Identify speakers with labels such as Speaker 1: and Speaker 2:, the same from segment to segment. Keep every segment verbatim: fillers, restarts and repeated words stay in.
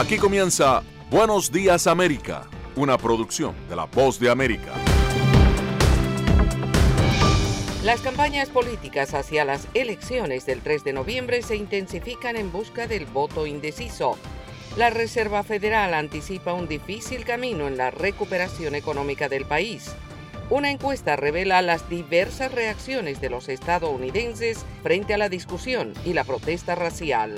Speaker 1: Aquí comienza Buenos Días América, una producción de La Voz de América.
Speaker 2: Las campañas políticas hacia las elecciones del tres de noviembre se intensifican en busca del voto indeciso. La Reserva Federal anticipa un difícil camino en la recuperación económica del país. Una encuesta revela las diversas reacciones de los estadounidenses frente a la discusión y la protesta racial.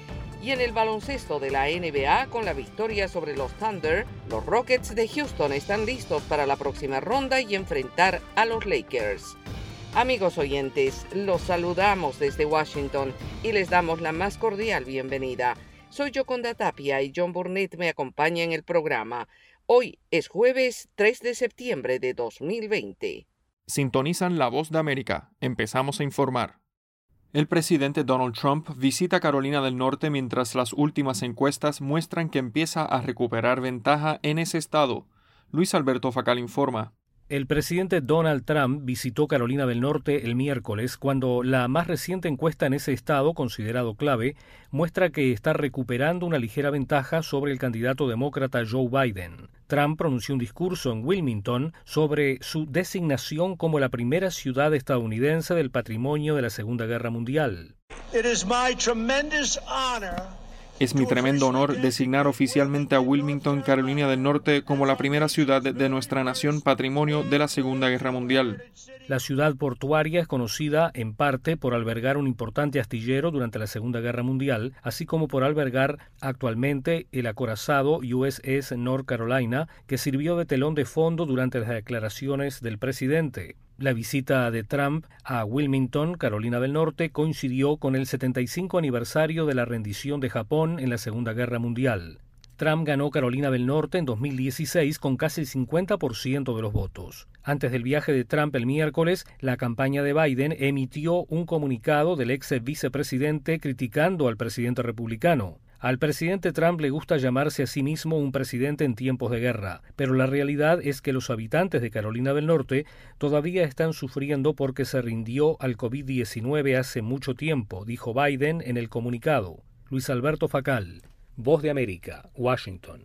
Speaker 2: Y en el baloncesto de la N B A, con la victoria sobre los Thunder, los Rockets de Houston están listos para la próxima ronda y enfrentar a los Lakers. Amigos oyentes, los saludamos desde Washington y les damos la más cordial bienvenida. Soy Yoconda Tapia y John Burnett me acompaña en el programa. Hoy es jueves tres de septiembre de dos mil veinte.
Speaker 3: Sintonizan La Voz de América. Empezamos a informar. El presidente Donald Trump visita Carolina del Norte mientras las últimas encuestas muestran que empieza a recuperar ventaja en ese estado. Luis Alberto Facal informa.
Speaker 4: El presidente Donald Trump visitó Carolina del Norte el miércoles cuando la más reciente encuesta en ese estado, considerado clave, muestra que está recuperando una ligera ventaja sobre el candidato demócrata Joe Biden. Trump pronunció un discurso en Wilmington sobre su designación como la primera ciudad estadounidense del patrimonio de la Segunda Guerra Mundial.
Speaker 5: It is my tremendous honor.
Speaker 3: Es mi tremendo honor designar oficialmente a Wilmington, Carolina del Norte, como la primera ciudad de nuestra nación patrimonio de la Segunda Guerra Mundial.
Speaker 4: La ciudad portuaria es conocida en parte por albergar un importante astillero durante la Segunda Guerra Mundial, así como por albergar actualmente el acorazado U S S North Carolina, que sirvió de telón de fondo durante las declaraciones del presidente. La visita de Trump a Wilmington, Carolina del Norte, coincidió con el setenta y cinco aniversario de la rendición de Japón en la Segunda Guerra Mundial. Trump ganó Carolina del Norte en dos mil dieciséis con casi el cincuenta por ciento de los votos. Antes del viaje de Trump el miércoles, la campaña de Biden emitió un comunicado del ex vicepresidente criticando al presidente republicano. Al presidente Trump le gusta llamarse a sí mismo un presidente en tiempos de guerra, pero la realidad es que los habitantes de Carolina del Norte todavía están sufriendo porque se rindió al COVID diecinueve hace mucho tiempo, dijo Biden en el comunicado. Luis Alberto Facal, Voz de América, Washington.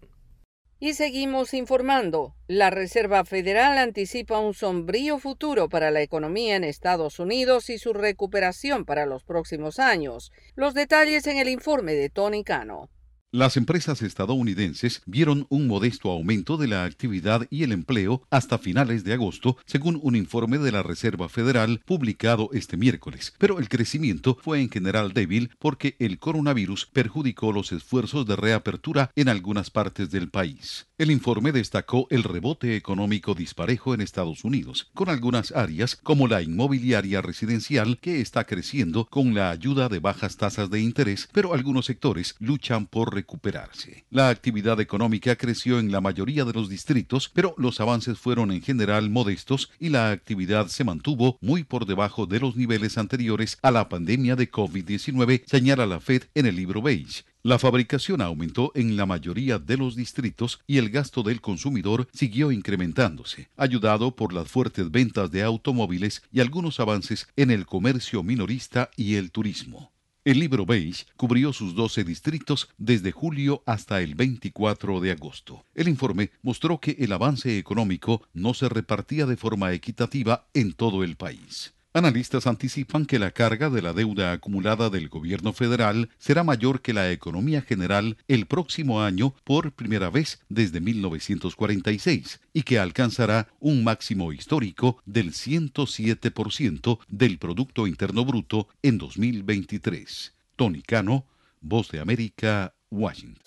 Speaker 2: Y seguimos informando. La Reserva Federal anticipa un sombrío futuro para la economía en Estados Unidos y su recuperación para los próximos años. Los detalles en el informe de Tony Cano.
Speaker 6: Las empresas estadounidenses vieron un modesto aumento de la actividad y el empleo hasta finales de agosto, según un informe de la Reserva Federal publicado este miércoles. Pero el crecimiento fue en general débil porque el coronavirus perjudicó los esfuerzos de reapertura en algunas partes del país. El informe destacó el rebote económico disparejo en Estados Unidos, con algunas áreas como la inmobiliaria residencial que está creciendo con la ayuda de bajas tasas de interés, pero algunos sectores luchan por recuperarse. La actividad económica creció en la mayoría de los distritos, pero los avances fueron en general modestos y la actividad se mantuvo muy por debajo de los niveles anteriores a la pandemia de COVID diecinueve, señala la Fed en el libro beige. La fabricación aumentó en la mayoría de los distritos y el gasto del consumidor siguió incrementándose, ayudado por las fuertes ventas de automóviles y algunos avances en el comercio minorista y el turismo. El libro beige cubrió sus doce distritos desde julio hasta el veinticuatro de agosto. El informe mostró que el avance económico no se repartía de forma equitativa en todo el país. Analistas anticipan que la carga de la deuda acumulada del gobierno federal será mayor que la economía general el próximo año por primera vez desde mil novecientos cuarenta y seis y que alcanzará un máximo histórico del ciento siete por ciento del Producto Interno Bruto en dos mil veintitrés. Tony Cano, Voz de América, Washington.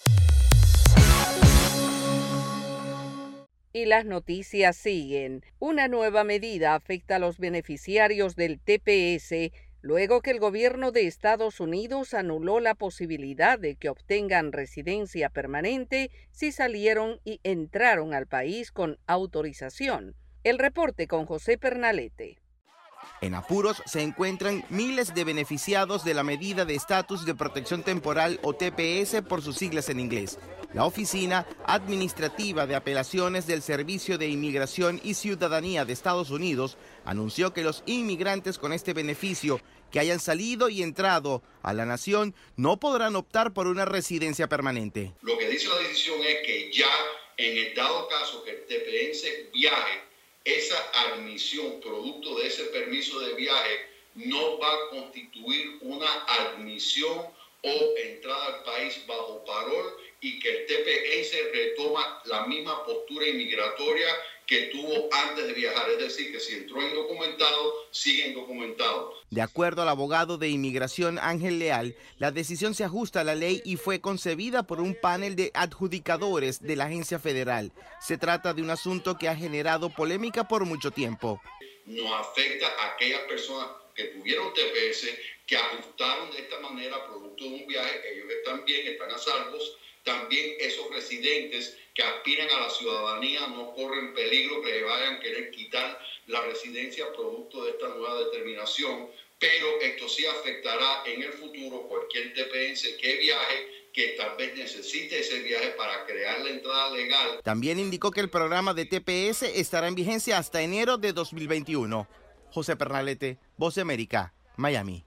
Speaker 2: Y las noticias siguen. Una nueva medida afecta a los beneficiarios del T P S luego que el gobierno de Estados Unidos anuló la posibilidad de que obtengan residencia permanente si salieron y entraron al país con autorización. El reporte con José Pernalete.
Speaker 7: En apuros se encuentran miles de beneficiados de la medida de estatus de protección temporal o T P S por sus siglas en inglés. La Oficina Administrativa de Apelaciones del Servicio de Inmigración y Ciudadanía de Estados Unidos anunció que los inmigrantes con este beneficio que hayan salido y entrado a la nación no podrán optar por una residencia permanente.
Speaker 8: Lo que dice la decisión es que ya en el dado caso que el tepenense viaje, esa admisión producto de ese permiso de viaje no va a constituir una admisión o entrada al país bajo parol y que el tepenense retoma la misma postura inmigratoria que tuvo antes de viajar, es decir, que si entró indocumentado, sigue indocumentado.
Speaker 7: De acuerdo al abogado de inmigración Ángel Leal, la decisión se ajusta a la ley y fue concebida por un panel de adjudicadores de la agencia federal. Se trata de un asunto que ha generado polémica por mucho tiempo.
Speaker 8: Nos afecta a aquellas personas que tuvieron T P S, que ajustaron de esta manera producto de un viaje, ellos están bien, están a salvos. También esos residentes que aspiran a la ciudadanía no corren peligro que le vayan a querer quitar la residencia producto de esta nueva determinación, pero esto sí afectará en el futuro cualquier tepenense que viaje, que tal vez necesite ese viaje para crear la entrada legal.
Speaker 7: También indicó que el programa de T P S estará en vigencia hasta enero de dos mil veintiuno. José Pernalete, Voz de América, Miami.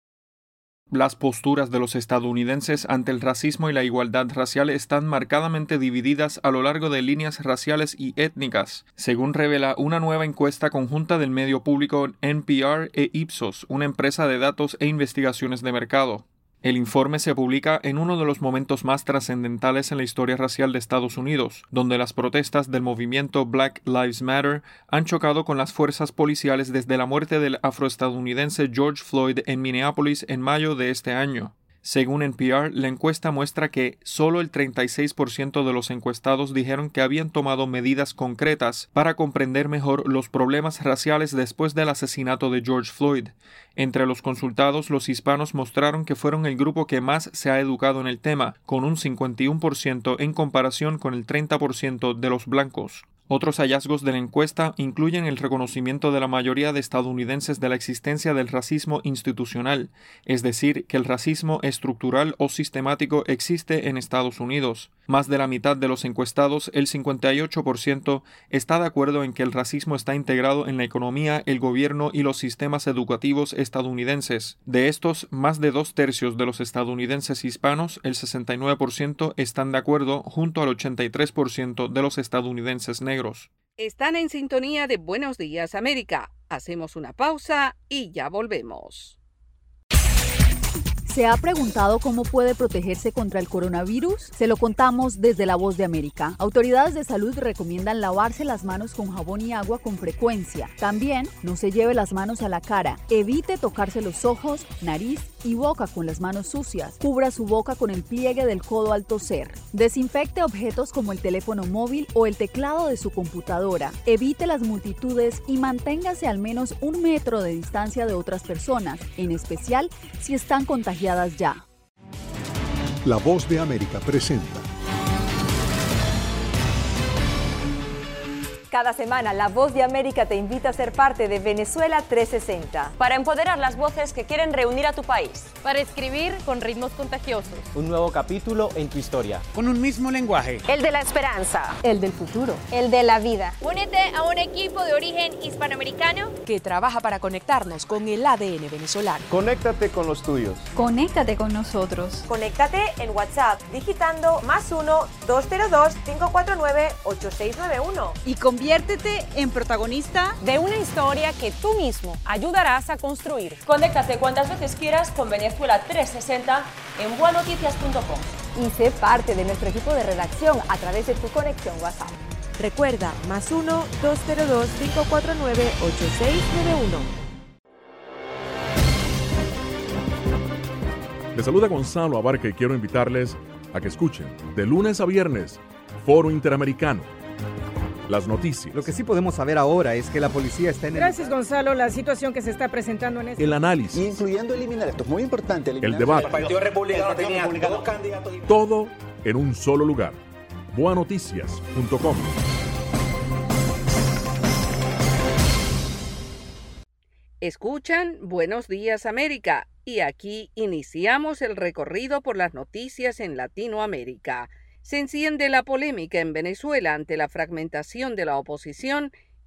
Speaker 3: Las posturas de los estadounidenses ante el racismo y la igualdad racial están marcadamente divididas a lo largo de líneas raciales y étnicas, según revela una nueva encuesta conjunta del medio público N P R e Ipsos, una empresa de datos e investigaciones de mercado. El informe se publica en uno de los momentos más trascendentales en la historia racial de Estados Unidos, donde las protestas del movimiento Black Lives Matter han chocado con las fuerzas policiales desde la muerte del afroestadounidense George Floyd en Minneapolis en mayo de este año. Según N P R, la encuesta muestra que solo el treinta y seis por ciento de los encuestados dijeron que habían tomado medidas concretas para comprender mejor los problemas raciales después del asesinato de George Floyd. Entre los consultados, los hispanos mostraron que fueron el grupo que más se ha educado en el tema, con un cincuenta y uno por ciento en comparación con el treinta por ciento de los blancos. Otros hallazgos de la encuesta incluyen el reconocimiento de la mayoría de estadounidenses de la existencia del racismo institucional, es decir, que el racismo estructural o sistemático existe en Estados Unidos. Más de la mitad de los encuestados, el cincuenta y ocho por ciento, está de acuerdo en que el racismo está integrado en la economía, el gobierno y los sistemas educativos estadounidenses. De estos, más de dos tercios de los estadounidenses hispanos, el sesenta y nueve por ciento, están de acuerdo, junto al ochenta y tres por ciento de los estadounidenses negros.
Speaker 2: Están en sintonía de Buenos Días América. Hacemos una pausa y ya volvemos.
Speaker 9: ¿Se ha preguntado cómo puede protegerse contra el coronavirus? Se lo contamos desde La Voz de América. Autoridades de salud recomiendan lavarse las manos con jabón y agua con frecuencia. También no se lleve las manos a la cara. Evite tocarse los ojos, nariz y boca con las manos sucias. Cubra su boca con el pliegue del codo al toser. Desinfecte objetos como el teléfono móvil o el teclado de su computadora. Evite las multitudes y manténgase al menos un metro de distancia de otras personas, en especial si están contagiadas ya.
Speaker 10: La Voz de América presenta.
Speaker 11: Cada semana, La Voz de América te invita a ser parte de Venezuela trescientos sesenta.
Speaker 12: Para empoderar las voces que quieren reunir a tu país.
Speaker 13: Para escribir con ritmos contagiosos.
Speaker 14: Un nuevo capítulo en tu historia.
Speaker 15: Con un mismo lenguaje.
Speaker 12: El de la esperanza.
Speaker 11: El del futuro.
Speaker 12: El de la vida.
Speaker 13: Únete a un equipo de origen hispanoamericano
Speaker 16: que trabaja para conectarnos con el A D N venezolano.
Speaker 14: Conéctate con los tuyos.
Speaker 11: Conéctate con nosotros.
Speaker 12: Conéctate en WhatsApp digitando más uno, dos cero dos, cinco cuatro nueve, ocho seis nueve uno.
Speaker 11: Y conviértete en protagonista
Speaker 12: de una historia que tú mismo ayudarás a construir.
Speaker 13: Conéctate cuantas veces quieras con Venezuela trescientos sesenta en buenoticias punto com.
Speaker 11: Y sé parte de nuestro equipo de redacción a través de tu conexión WhatsApp.
Speaker 16: Recuerda, más uno, dos cero dos, cinco cuatro nueve, ocho seis nueve uno.
Speaker 1: Les saluda Gonzalo Abarca y quiero invitarles a que escuchen de lunes a viernes Foro Interamericano. Las noticias.
Speaker 17: Lo que sí podemos saber ahora es que la policía está en el...
Speaker 18: Gracias, Gonzalo. La situación que se está presentando en este...
Speaker 1: El análisis.
Speaker 19: Incluyendo eliminar, esto es muy importante.
Speaker 1: El debate.
Speaker 19: El Partido Republicano tenía dos candidatos.
Speaker 1: Todo en un solo lugar. buenoticias punto com.
Speaker 2: Escuchan Buenos Días América y aquí iniciamos el recorrido por las noticias en Latinoamérica. Se enciende la polémica en Venezuela ante la fragmentación de la oposición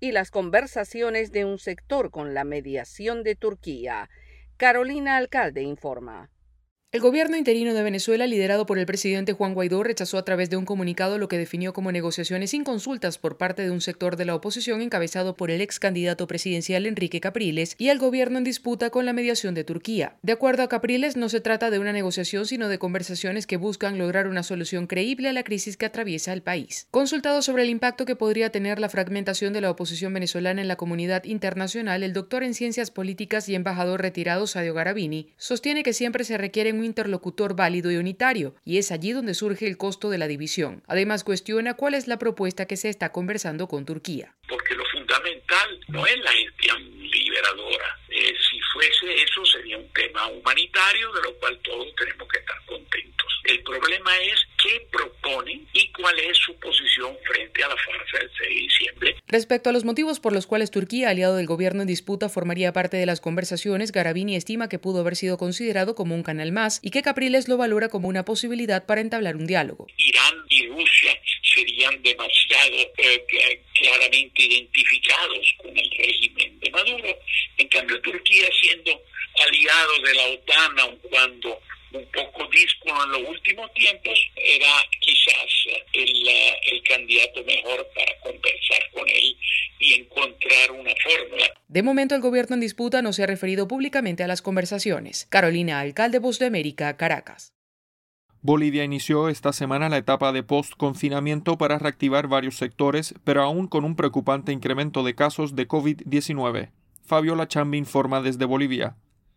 Speaker 2: y las conversaciones de un sector con la mediación de Turquía. Carolina Alcalde informa.
Speaker 15: El gobierno interino de Venezuela, liderado por el presidente Juan Guaidó, rechazó a través de un comunicado lo que definió como negociaciones sin consultas por parte de un sector de la oposición encabezado por el ex candidato presidencial Enrique Capriles y el gobierno en disputa con la mediación de Turquía. De acuerdo a Capriles, no se trata de una negociación, sino de conversaciones que buscan lograr una solución creíble a la crisis que atraviesa el país. Consultado sobre el impacto que podría tener la fragmentación de la oposición venezolana en la comunidad internacional, el doctor en ciencias políticas y embajador retirado Sadio Garavini sostiene que siempre se requiere un interlocutor válido y unitario, y es allí donde surge el costo de la división. Además, cuestiona cuál es la propuesta que se está conversando con Turquía.
Speaker 20: Porque lo fundamental no es la gestión liberadora. Eh, si fuese eso, sería un tema humanitario de lo cual todos tenemos que estar contentos. El problema es qué proponen y cuál es su posición frente a la farsa del seis de diciembre.
Speaker 15: Respecto a los motivos por los cuales Turquía, aliado del gobierno en disputa, formaría parte de las conversaciones, Garavini estima que pudo haber sido considerado como un canal más y que Capriles lo valora como una posibilidad para entablar un diálogo.
Speaker 20: Irán y Rusia serían demasiado eh, claramente identificados con el régimen de Maduro. En cambio, Turquía, siendo aliado de la OTAN, aun cuando un poco díscolo en los últimos tiempos, era quizás el, el candidato mejor para conversar con él y encontrar una fórmula.
Speaker 15: De momento, el gobierno en disputa no se ha referido públicamente a las conversaciones. Carolina Alcalde, Voz de América, Caracas.
Speaker 3: Bolivia inició esta semana la etapa de post-confinamiento para reactivar varios sectores, pero aún con un preocupante incremento de casos de COVID diecinueve. Fabiola Chambi informa desde Bolivia.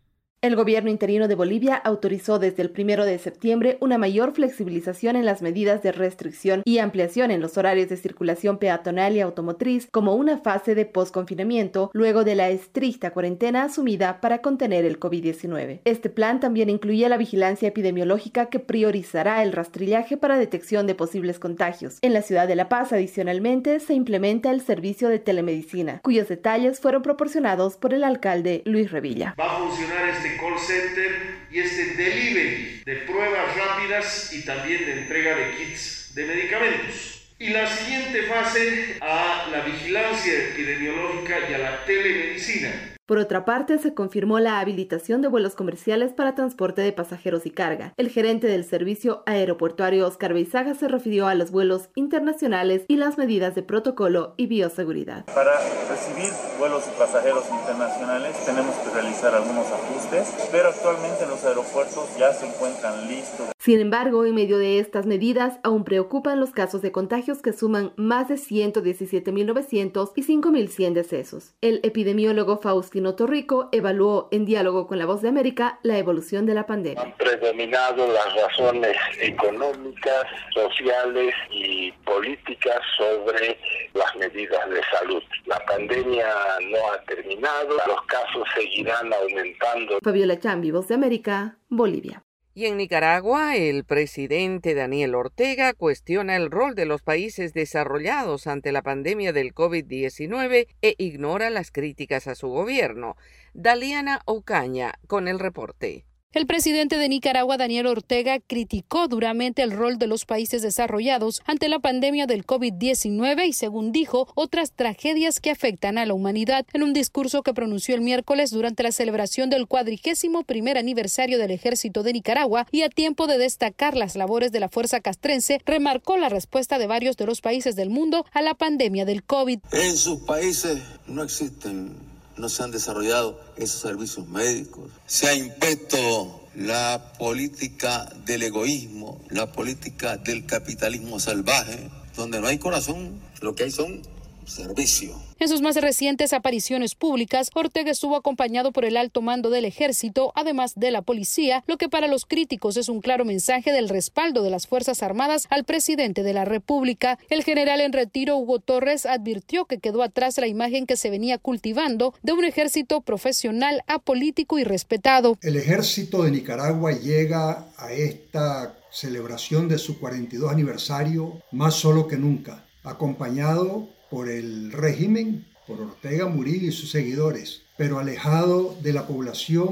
Speaker 21: El gobierno interino de Bolivia autorizó desde el primero de septiembre una mayor flexibilización en las medidas de restricción y ampliación en los horarios de circulación peatonal y automotriz como una fase de posconfinamiento luego de la estricta cuarentena asumida para contener el COVID diecinueve. Este plan también incluye la vigilancia epidemiológica que priorizará el rastrillaje para detección de posibles contagios. En la ciudad de La Paz, adicionalmente, se implementa el servicio de telemedicina, cuyos detalles fueron proporcionados por el alcalde Luis Revilla.
Speaker 22: Va a funcionar este call center y este delivery de pruebas rápidas y también de entrega de kits de medicamentos. Y la siguiente fase a la vigilancia epidemiológica y a la telemedicina.
Speaker 21: Por otra parte, se confirmó la habilitación de vuelos comerciales para transporte de pasajeros y carga. El gerente del servicio aeroportuario Oscar Beizaga se refirió a los vuelos internacionales y las medidas de protocolo y bioseguridad.
Speaker 23: Para recibir vuelos y pasajeros internacionales tenemos que realizar algunos ajustes, pero actualmente los aeropuertos ya se encuentran listos.
Speaker 21: Sin embargo, en medio de estas medidas, aún preocupan los casos de contagios que suman más de ciento diecisiete mil novecientos y cinco mil cien decesos. El epidemiólogo Faustino Torrico evaluó en diálogo con La Voz de América la evolución de la pandemia.
Speaker 8: Han predominado las razones económicas, sociales y políticas sobre las medidas de salud. La pandemia no ha terminado, los casos seguirán aumentando.
Speaker 21: Fabiola Chambi, Voz de América, Bolivia.
Speaker 2: Y en Nicaragua, el presidente Daniel Ortega cuestiona el rol de los países desarrollados ante la pandemia del COVID diecinueve e ignora las críticas a su gobierno. Daliana Ocaña con el reporte.
Speaker 24: El presidente de Nicaragua, Daniel Ortega, criticó duramente el rol de los países desarrollados ante la pandemia del COVID diecinueve y, según dijo, otras tragedias que afectan a la humanidad. En un discurso que pronunció el miércoles durante la celebración del cuadrigésimo primer aniversario del Ejército de Nicaragua y a tiempo de destacar las labores de la fuerza castrense, remarcó la respuesta de varios de los países del mundo a la pandemia del COVID.
Speaker 25: En sus países no existen no se han desarrollado esos servicios médicos. Se ha impuesto la política del egoísmo, la política del capitalismo salvaje, donde no hay corazón, lo que hay son servicios.
Speaker 24: En sus más recientes apariciones públicas, Ortega estuvo acompañado por el alto mando del ejército, además de la policía, lo que para los críticos es un claro mensaje del respaldo de las Fuerzas Armadas al presidente de la República. El general en retiro, Hugo Torres, advirtió que quedó atrás la imagen que se venía cultivando de un ejército profesional, apolítico y respetado.
Speaker 26: El ejército de Nicaragua llega a esta celebración de su cuarenta y dos aniversario más solo que nunca, acompañado por el régimen, por Ortega Murillo y sus seguidores, pero alejado de la población.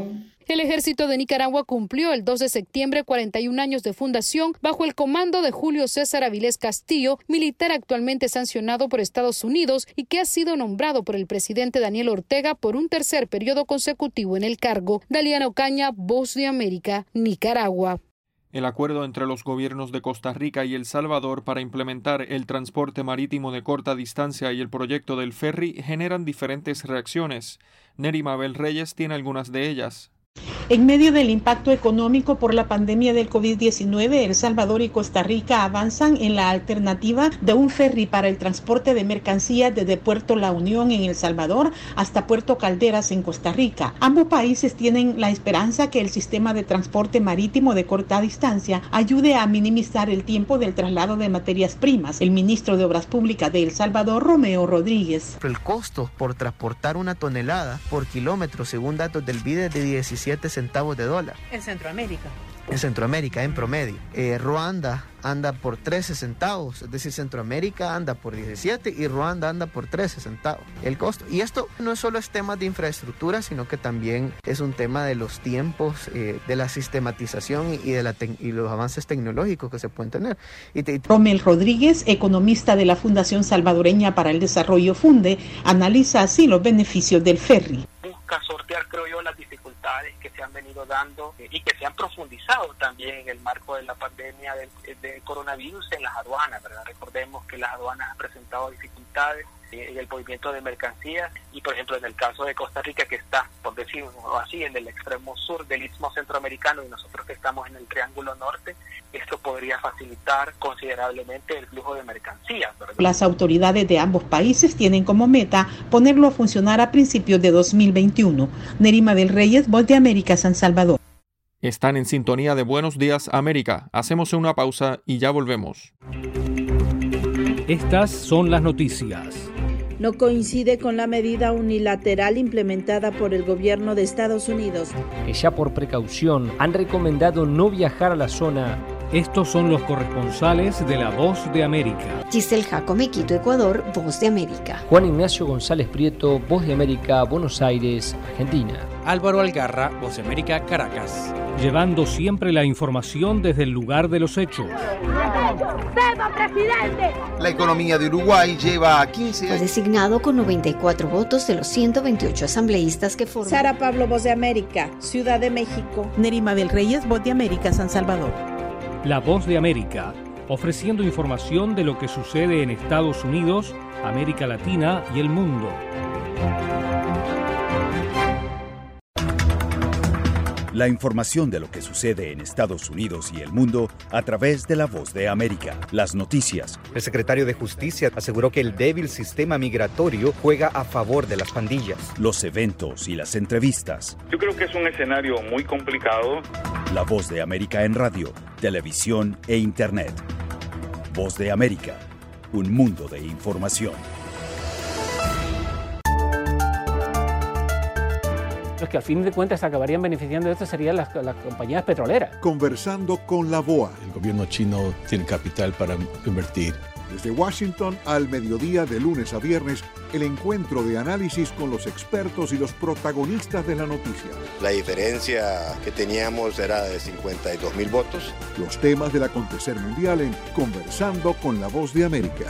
Speaker 24: El ejército de Nicaragua cumplió el dos de septiembre cuarenta y un años de fundación bajo el comando de Julio César Avilés Castillo, militar actualmente sancionado por Estados Unidos y que ha sido nombrado por el presidente Daniel Ortega por un tercer periodo consecutivo en el cargo. Daliana Ocaña, Voz de América, Nicaragua.
Speaker 3: El acuerdo entre los gobiernos de Costa Rica y El Salvador para implementar el transporte marítimo de corta distancia y el proyecto del ferry generan diferentes reacciones. Neri Mabel Reyes tiene algunas de ellas.
Speaker 4: En medio del impacto económico por la pandemia del COVID diecinueve, El Salvador y Costa Rica avanzan en la alternativa de un ferry para el transporte de mercancías desde Puerto La Unión en El Salvador hasta Puerto Calderas en Costa Rica. Ambos países tienen la esperanza que el sistema de transporte marítimo de corta distancia ayude a minimizar el tiempo del traslado de materias primas. El ministro de Obras Públicas de El Salvador, Romeo Rodríguez.
Speaker 5: El costo por transportar una tonelada por kilómetro, según datos del B I D E, es de diecisiete centavos de dólar.
Speaker 4: En Centroamérica.
Speaker 5: En Centroamérica, en promedio. Eh, Ruanda anda por trece centavos, es decir, Centroamérica anda por diecisiete y Ruanda anda por trece centavos. El costo. Y esto no es solo es tema de infraestructura, sino que también es un tema de los tiempos, eh, de la sistematización y de la y los avances tecnológicos que se pueden tener. Y te...
Speaker 4: Romel Rodríguez, economista de la Fundación Salvadoreña para el Desarrollo FUNDE, analiza así los beneficios del ferry.
Speaker 6: Busca sortear, creo yo, las dificultades que se han venido dando eh, y que se han profundizado también en el marco de la pandemia del, del coronavirus en las aduanas, ¿verdad? Recordemos que las aduanas han presentado dificultades eh, en el movimiento de mercancías y, por ejemplo, en el caso de Costa Rica, que está, por decirlo así, en el extremo sur del Istmo Centroamericano y nosotros que estamos en el Triángulo Norte, esto podría facilitar considerablemente el flujo de mercancías, ¿verdad?
Speaker 4: Las autoridades de ambos países tienen como meta ponerlo a funcionar a principios de dos mil veintiuno. Nerima del Reyes, Voz de América, San Salvador.
Speaker 3: Están en sintonía de Buenos Días América. Hacemos una pausa y ya volvemos.
Speaker 7: Estas son las noticias.
Speaker 9: No coincide con la medida unilateral implementada por el gobierno de Estados Unidos,
Speaker 7: que ya por precaución han recomendado no viajar a la zona. Estos son los corresponsales de La Voz de América.
Speaker 10: Giselle Jacome, Quito, Ecuador, Voz de América.
Speaker 7: Juan Ignacio González Prieto, Voz de América, Buenos Aires, Argentina.
Speaker 27: Álvaro Algarra, Voz de América, Caracas.
Speaker 7: Llevando siempre la información desde el lugar de los hechos.
Speaker 28: ¡Viva, presidente!
Speaker 29: La economía de Uruguay lleva a quince años.
Speaker 10: Fue designado con noventa y cuatro votos de los ciento veintiocho asambleístas que forman.
Speaker 9: Sara Pablo, Voz de América, Ciudad de México.
Speaker 4: Nerima del Reyes, Voz de América, San Salvador.
Speaker 7: La Voz de América, ofreciendo información de lo que sucede en Estados Unidos, América Latina y el mundo.
Speaker 30: La información de lo que sucede en Estados Unidos y el mundo a través de La Voz de América. Las noticias.
Speaker 17: El secretario de Justicia aseguró que el débil sistema migratorio juega a favor de las pandillas.
Speaker 30: Los eventos y las entrevistas.
Speaker 23: Yo creo que es un escenario muy complicado.
Speaker 30: La Voz de América en radio, televisión e internet. Voz de América, un mundo de información.
Speaker 31: Los que al fin de cuentas acabarían beneficiando de esto serían las, las compañías petroleras.
Speaker 32: Conversando con la B O A.
Speaker 33: El gobierno chino tiene capital para invertir.
Speaker 32: Desde Washington al mediodía de lunes a viernes, el encuentro de análisis con los expertos y los protagonistas de la noticia.
Speaker 34: La diferencia que teníamos era de cincuenta y dos mil votos.
Speaker 32: Los temas del acontecer mundial en Conversando con la Voz de América.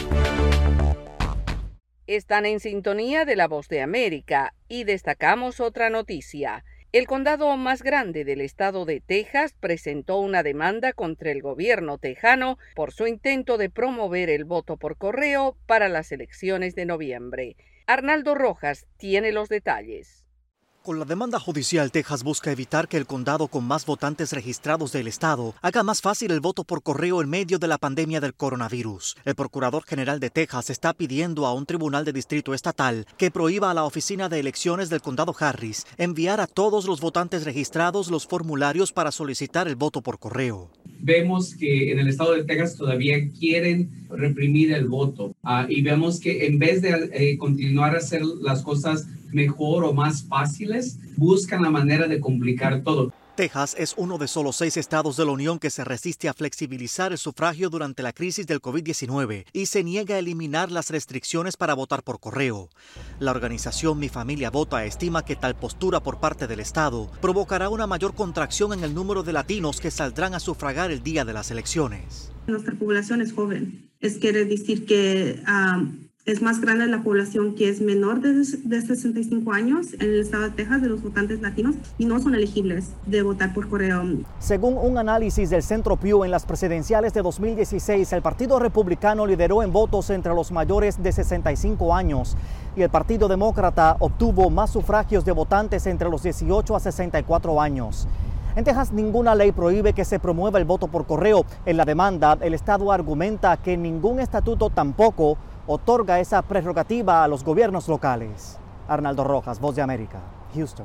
Speaker 2: Están en sintonía de La Voz de América y destacamos otra noticia. El condado más grande del estado de Texas presentó una demanda contra el gobierno tejano por su intento de promover el voto por correo para las elecciones de noviembre. Arnaldo Rojas tiene los detalles.
Speaker 35: Con la demanda judicial, Texas busca evitar que el condado con más votantes registrados del estado haga más fácil el voto por correo en medio de la pandemia del coronavirus. El procurador general de Texas está pidiendo a un tribunal de distrito estatal que prohíba a la oficina de elecciones del condado Harris enviar a todos los votantes registrados los formularios para solicitar el voto por correo.
Speaker 36: Vemos que en el estado de Texas todavía quieren reprimir el voto uh, y vemos que en vez de eh, continuar a hacer las cosas mejor o más fáciles, buscan la manera de complicar todo.
Speaker 35: Texas es uno de solo seis estados de la Unión que se resiste a flexibilizar el sufragio durante la crisis del COVID diecinueve y se niega a eliminar las restricciones para votar por correo. La organización Mi Familia Vota estima que tal postura por parte del estado provocará una mayor contracción en el número de latinos que saldrán a sufragar el día de las elecciones.
Speaker 1: Nuestra población es joven. Es quiere decir que um, es más grande la población que es menor de, de sesenta y cinco años en el estado de Texas de los votantes latinos y no son elegibles de votar por correo.
Speaker 35: Según un análisis del Centro Pew, en las presidenciales de dos mil dieciséis, el Partido Republicano lideró en votos entre los mayores de sesenta y cinco años y el Partido Demócrata obtuvo más sufragios de votantes entre los dieciocho a sesenta y cuatro años. En Texas, ninguna ley prohíbe que se promueva el voto por correo. En la demanda, el estado argumenta que ningún estatuto tampoco otorga esa prerrogativa a los gobiernos locales. Arnaldo Rojas, Voz de América, Houston.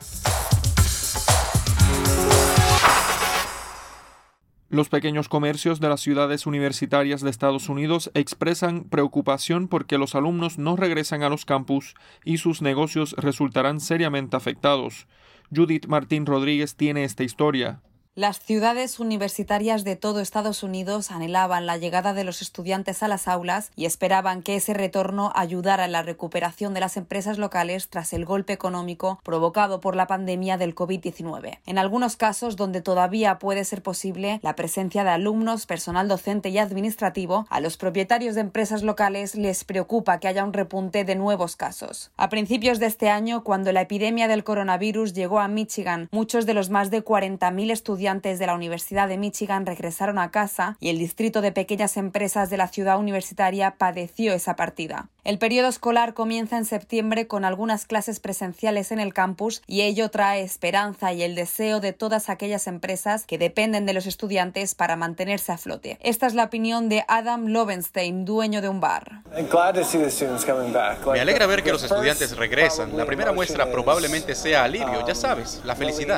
Speaker 3: Los pequeños comercios de las ciudades universitarias de Estados Unidos expresan preocupación porque los alumnos no regresan a los campus y sus negocios resultarán seriamente afectados. Judith Martín Rodríguez tiene esta historia.
Speaker 8: Las ciudades universitarias de todo Estados Unidos anhelaban la llegada de los estudiantes a las aulas y esperaban que ese retorno ayudara en la recuperación de las empresas locales tras el golpe económico provocado por la pandemia del COVID diecinueve. En algunos casos, donde todavía puede ser posible la presencia de alumnos, personal docente y administrativo, a los propietarios de empresas locales les preocupa que haya un repunte de nuevos casos. A principios de este año, cuando la epidemia del coronavirus llegó a Michigan, muchos de los más de cuarenta mil estudiantes de la Universidad de Michigan regresaron a casa y el distrito de pequeñas empresas de la ciudad universitaria padeció esa partida. El periodo escolar comienza en septiembre con algunas clases presenciales en el campus y ello trae esperanza y el deseo de todas aquellas empresas que dependen de los estudiantes para mantenerse a flote. Esta es la opinión de Adam Lovenstein, dueño de un bar.
Speaker 11: Me alegra ver que los estudiantes regresan. La primera muestra probablemente sea alivio, ya sabes, la felicidad.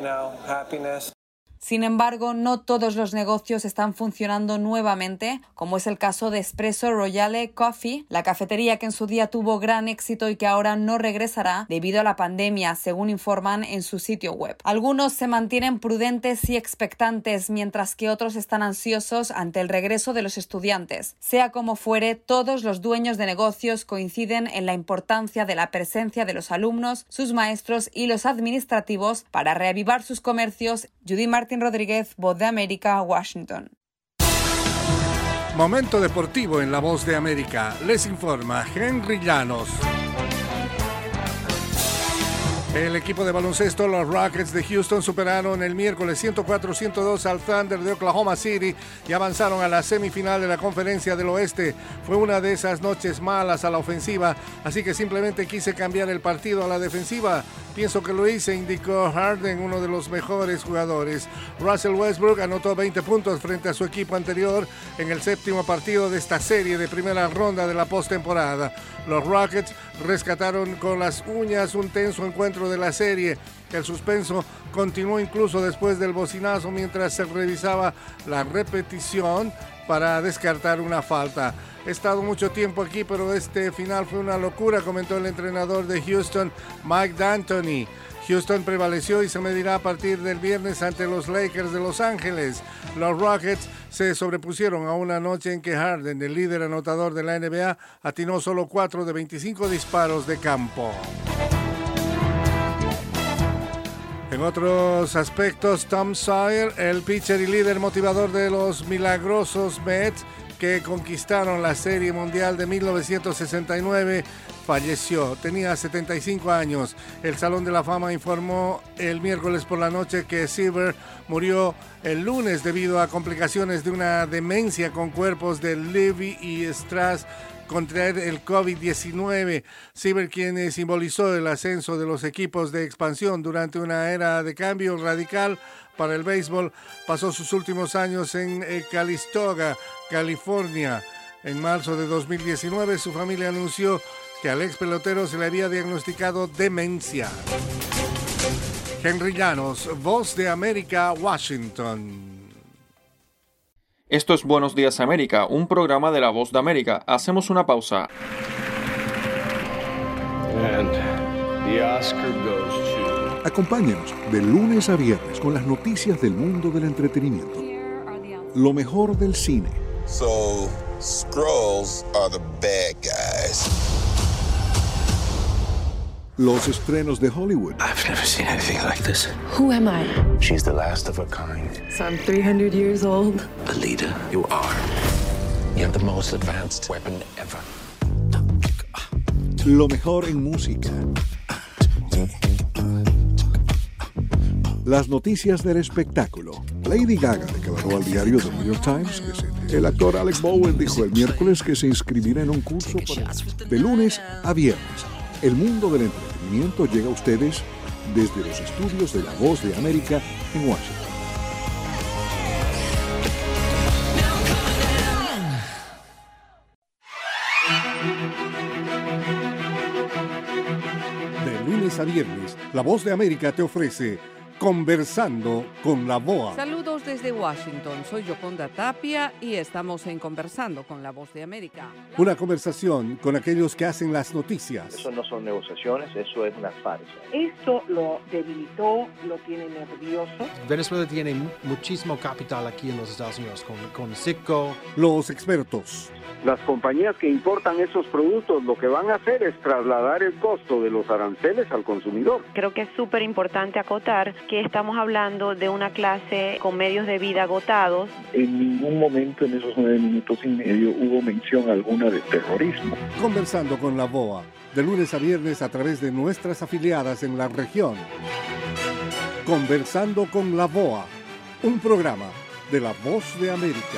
Speaker 8: Sin embargo, no todos los negocios están funcionando nuevamente, como es el caso de Espresso Royale Coffee, la cafetería que en su día tuvo gran éxito y que ahora no regresará debido a la pandemia, según informan en su sitio web. Algunos se mantienen prudentes y expectantes, mientras que otros están ansiosos ante el regreso de los estudiantes. Sea como fuere, todos los dueños de negocios coinciden en la importancia de la presencia de los alumnos, sus maestros y los administrativos para reavivar sus comercios. Judy Martín Rodríguez, Voz de América, Washington.
Speaker 12: Momento deportivo en La Voz de América. Les informa Henry Llanos. El equipo de baloncesto, los Rockets de Houston, superaron el miércoles ciento cuatro a ciento dos al Thunder de Oklahoma City y avanzaron a la semifinal de la Conferencia del Oeste. Fue una de esas noches malas a la ofensiva, así que simplemente quise cambiar el partido a la defensiva. Pienso que lo hice, indicó Harden, uno de los mejores jugadores. Russell Westbrook anotó veinte puntos frente a su equipo anterior en el séptimo partido de esta serie de primera ronda de la postemporada. Los Rockets rescataron con las uñas un tenso encuentro de la serie. El suspenso continuó incluso después del bocinazo mientras se revisaba la repetición para descartar una falta. He estado mucho tiempo aquí, pero este final fue una locura, comentó el entrenador de Houston, Mike D'Antoni. Houston prevaleció y se medirá a partir del viernes ante los Lakers de Los Ángeles. Los Rockets se sobrepusieron a una noche en que Harden, el líder anotador de la N B A, atinó solo cuatro de veinticinco disparos de campo. En otros aspectos, Tom Sawyer, el pitcher y líder motivador de los milagrosos Mets, que conquistaron la Serie Mundial de mil novecientos sesenta y nueve, falleció. Tenía setenta y cinco años. El Salón de la Fama informó el miércoles por la noche que Seaver murió el lunes debido a complicaciones de una demencia con cuerpos de Levy y Strauss contraer el COVID diecinueve. Seaver, quien simbolizó el ascenso de los equipos de expansión durante una era de cambio radical para el béisbol, pasó sus últimos años en Calistoga, California. En marzo de dos mil diecinueve, su familia anunció que al ex pelotero se le había diagnosticado demencia. Henry Llanos, Voz de América, Washington.
Speaker 3: Esto es Buenos Días América, un programa de La Voz de América. Hacemos una pausa.
Speaker 13: And the Oscar goes to...
Speaker 32: Acompáñenos de lunes a viernes con las noticias del mundo del entretenimiento. Lo mejor del cine.
Speaker 5: So, Skrulls are the bad guys.
Speaker 32: Los estrenos de Hollywood.
Speaker 6: I've never seen anything like this.
Speaker 13: Who am I?
Speaker 6: She's the last of her kind.
Speaker 13: So I'm three hundred years old.
Speaker 6: A leader, you are. You have the most advanced weapon ever.
Speaker 32: Lo mejor en música. Las noticias del espectáculo. Lady Gaga declaró al diario The New York Times que se... El actor Alec Baldwin dijo el miércoles que se inscribirá en un curso para... de lunes a viernes. El mundo del entretenimiento llega a ustedes desde los estudios de La Voz de América en Washington. De lunes a viernes, La Voz de América te ofrece Conversando con la B O A.
Speaker 2: Saludos desde Washington, soy Yoconda Tapia y estamos en Conversando con la Voz de América.
Speaker 12: Una conversación con aquellos que hacen las noticias.
Speaker 14: Eso no son negociaciones, eso es una farsa.
Speaker 15: Esto lo debilitó, lo tiene nervioso.
Speaker 16: Venezuela tiene muchísimo capital aquí en los Estados Unidos, con, con Citgo.
Speaker 12: Los expertos.
Speaker 18: Las compañías que importan esos productos lo que van a hacer es trasladar el costo de los aranceles al consumidor.
Speaker 19: Creo que es súper importante acotar que estamos hablando de una clase con medios de vida agotados.
Speaker 20: En ningún momento en esos nueve minutos y medio hubo mención alguna de terrorismo.
Speaker 12: Conversando con la B O A, de lunes a viernes a través de nuestras afiliadas en la región. Conversando con la B O A, un programa de La Voz de América.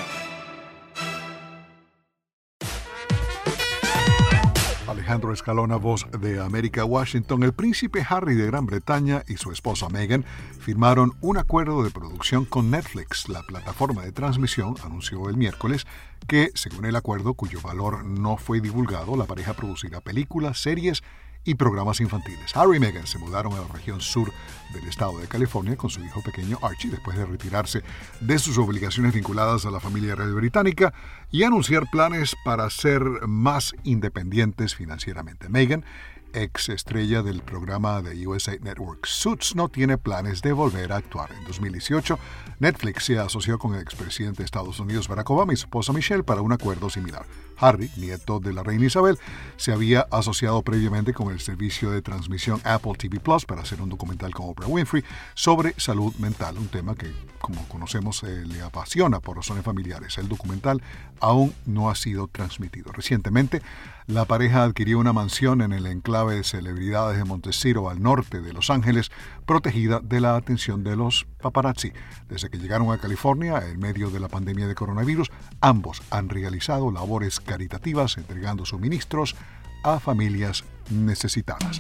Speaker 32: Alejandro Escalona, Voz de América, Washington. El príncipe Harry de Gran Bretaña y su esposa Meghan firmaron un acuerdo de producción con Netflix. La plataforma de transmisión anunció el miércoles que, según el acuerdo, cuyo valor no fue divulgado, la pareja producirá películas, series y programas infantiles. Harry y Meghan se mudaron a la región sur del estado de California con su hijo pequeño Archie después de retirarse de sus obligaciones vinculadas a la familia real británica y anunciar planes para ser más independientes financieramente. Meghan, ex estrella del programa de U S A Network Suits, no tiene planes de volver a actuar. En dos mil dieciocho, Netflix se asoció con el expresidente de Estados Unidos Barack Obama y su esposa Michelle para un acuerdo similar. Harry, nieto de la reina Isabel, se había asociado previamente con el servicio de transmisión Apple T V Plus para hacer un documental con Oprah Winfrey sobre salud mental, un tema que, como conocemos, eh, le apasiona por razones familiares. El documental aún no ha sido transmitido. Recientemente, la pareja adquirió una mansión en el enclave de celebridades de Montecito, al norte de Los Ángeles, protegida de la atención de los paparazzi. Desde que llegaron a California, en medio de la pandemia de coronavirus, ambos han realizado labores caritativas entregando suministros a familias necesitadas.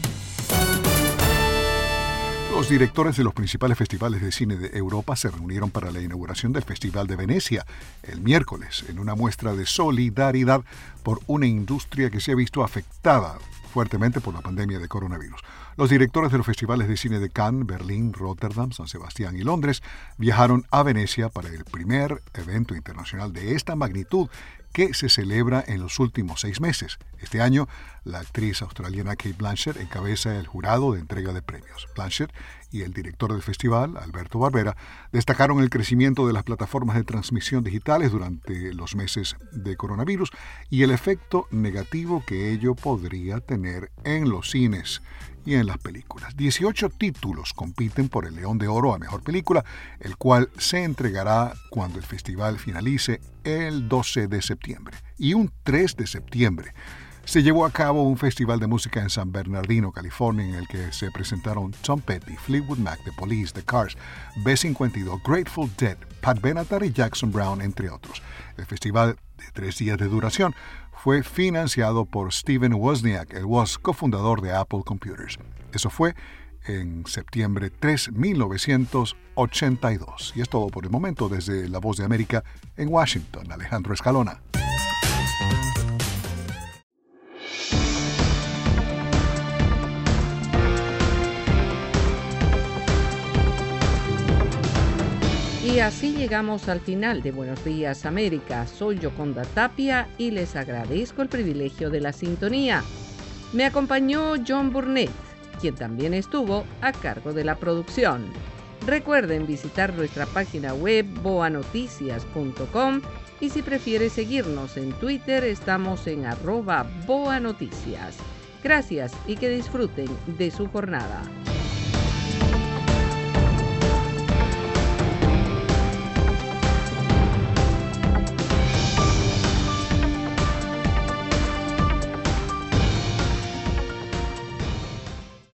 Speaker 32: Los directores de los principales festivales de cine de Europa se reunieron para la inauguración del Festival de Venecia el miércoles en una muestra de solidaridad por una industria que se ha visto afectada fuertemente por la pandemia de coronavirus. Los directores de los festivales de cine de Cannes, Berlín, Rotterdam, San Sebastián y Londres viajaron a Venecia para el primer evento internacional de esta magnitud que se celebra en los últimos seis meses. Este año, la actriz australiana Cate Blanchett encabeza el jurado de entrega de premios. Blanchett y el director del festival, Alberto Barbera, destacaron el crecimiento de las plataformas de transmisión digitales durante los meses de coronavirus y el efecto negativo que ello podría tener en los cines y en las películas. dieciocho títulos compiten por el León de Oro a Mejor Película, el cual se entregará cuando el festival finalice el doce de septiembre. Y un tres de septiembre se llevó a cabo un festival de música en San Bernardino, California, en el que se presentaron Tom Petty, Fleetwood Mac, The Police, The Cars, B cincuenta y dos, Grateful Dead, Pat Benatar y Jackson Browne, entre otros. El festival, de tres días de duración, fue financiado por Steven Wozniak, el Woz, cofundador de Apple Computers. Eso fue en septiembre tres de mil novecientos ochenta y dos. Y es todo por el momento desde La Voz de América en Washington. Alejandro Escalona.
Speaker 2: Y así llegamos al final de Buenos Días América. Soy Yoconda Tapia y les agradezco el privilegio de la sintonía. Me acompañó John Burnett, quien quien también estuvo a cargo de la producción. Recuerden visitar nuestra página web boa noticias punto com y si prefiere seguirnos en Twitter estamos en arroba boanoticias. Gracias y que disfruten de su jornada.